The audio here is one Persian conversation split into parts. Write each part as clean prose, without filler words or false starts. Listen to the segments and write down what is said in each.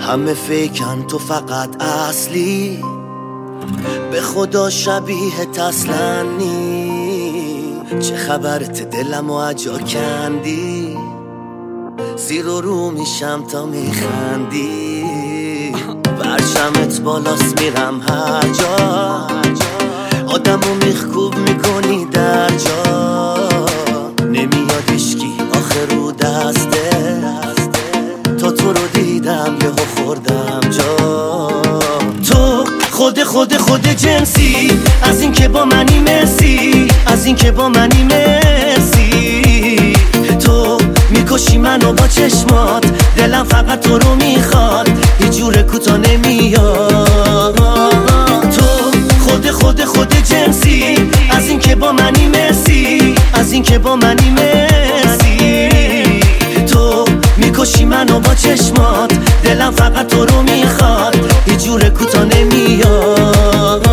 همه فیکن تو فقط اصلی، به خدا شبیه تسلنی. چه خبرت دلم و عجا کندی، زیر و رو میشم تا میخندی. برشمت بالاست میرم هر جا، آدمو میخکوب میکنی در جا. نمیاد اشکی آخر رو دسته، تا تو رو دیدم یهو خوردم جا. تو خود جنسی، از این که با منی مسی، از این که با منی مسی. تو میکشی منو با چشمات، دلم فقط تو رو میخواد، یه جور کوتا نمیاد. تو خود جنسی، از این که با منی مسی، از این که با منی مسی. تو میکشی منو با چشمات، دلم فقط تو رو میخواد، یه جور کوتا نمیاد.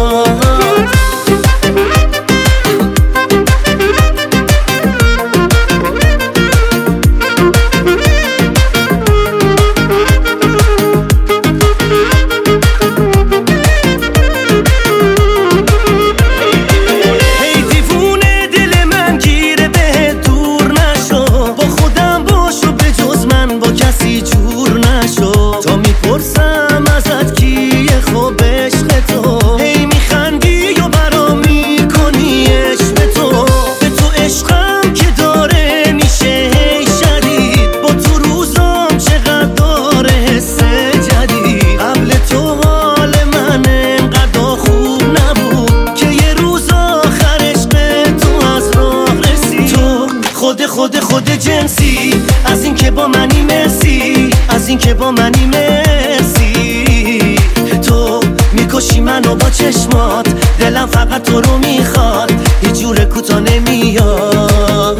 خود جنسی، از این که با منی مسی، از این که با منی مسی. تو میکشی منو با چشمات، دلم فقط تو رو میخواد، یه جور کوتا نمیاد.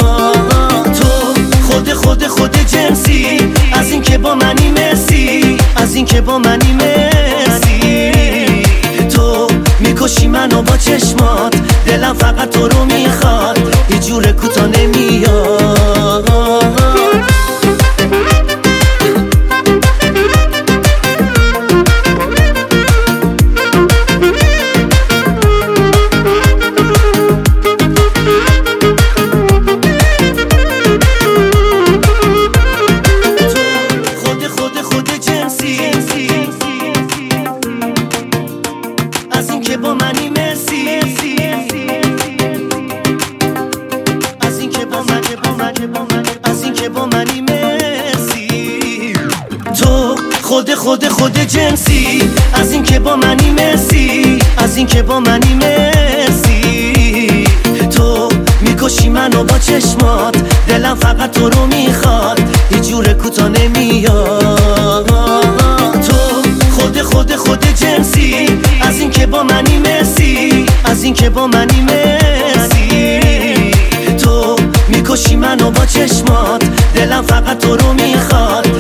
تو خود جنسی، از این که با منی مسی، از این که با منی مسی. تو میکشی منو با چشمات، دلم فقط تو رو میخواد، یه جور کوتا نمیاد. خود جنسی، از این که با منی مسی، از این که با منی، از این که با منی مسی. تو خود جنسی، از این که با منی مسی، از این که با منی مسی. تو میکشی منو با چشمات، دلم فقط تو رو میخواد، یه جور کوتا نمیاد. تو خود جنسی، از این که با منی مسی، از این که با منی مسی. تو میکشی منو با چشمات، دلم فقط تو رو میخواد،